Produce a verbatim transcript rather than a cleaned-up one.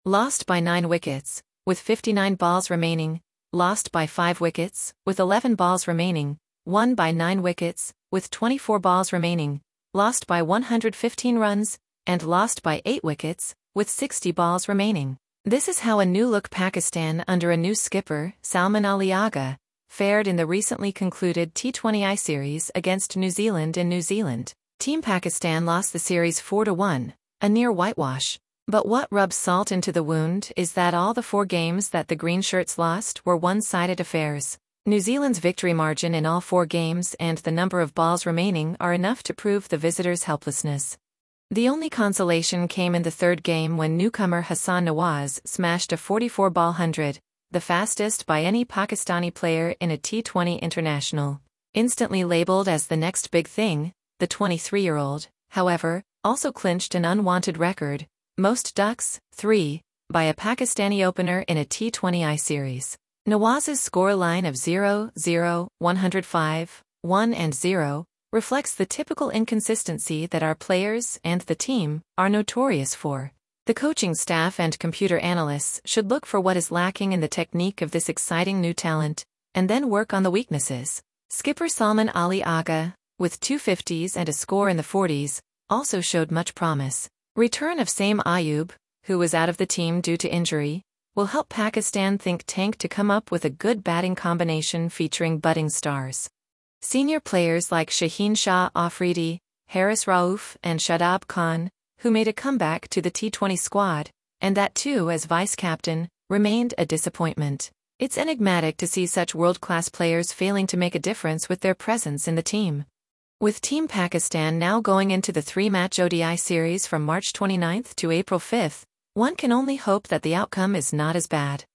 lost by nine wickets, with fifty-nine balls remaining, lost by five wickets, with eleven balls remaining, won by nine wickets, with twenty-four balls remaining, lost by one hundred fifteen runs, and lost by eight wickets, with sixty balls remaining. This is how a new-look Pakistan under a new skipper, Salman Ali Agha, fared in the recently concluded T twenty I series against New Zealand in New Zealand. Team Pakistan lost the series four to one, a near whitewash. But what rubs salt into the wound is that all the four games that the Green Shirts lost were one-sided affairs. New Zealand's victory margin in all four games and the number of balls remaining are enough to prove the visitors' helplessness. The only consolation came in the third game when newcomer Hassan Nawaz smashed a forty-four ball hundred, the fastest by any Pakistani player in a T twenty international. Instantly labeled as the next big thing, the twenty-three-year-old, however, also clinched an unwanted record, most ducks, three, by a Pakistani opener in a T twenty I series. Nawaz's scoreline of zero, zero, one hundred five, one and zero reflects the typical inconsistency that our players and the team are notorious for. The coaching staff and computer analysts should look for what is lacking in the technique of this exciting new talent, and then work on the weaknesses. Skipper Salman Ali Agha, with two fifties and a score in the forties, also showed much promise. Return of Saim Ayub, who was out of the team due to injury, will help Pakistan think tank to come up with a good batting combination featuring budding stars. Senior players like Shaheen Shah Afridi, Haris Rauf and Shadab Khan, who made a comeback to the T twenty squad, and that too as vice-captain, remained a disappointment. It's enigmatic to see such world-class players failing to make a difference with their presence in the team. With Team Pakistan now going into the three-match O D I series from March twenty-ninth to April fifth, one can only hope that the outcome is not as bad.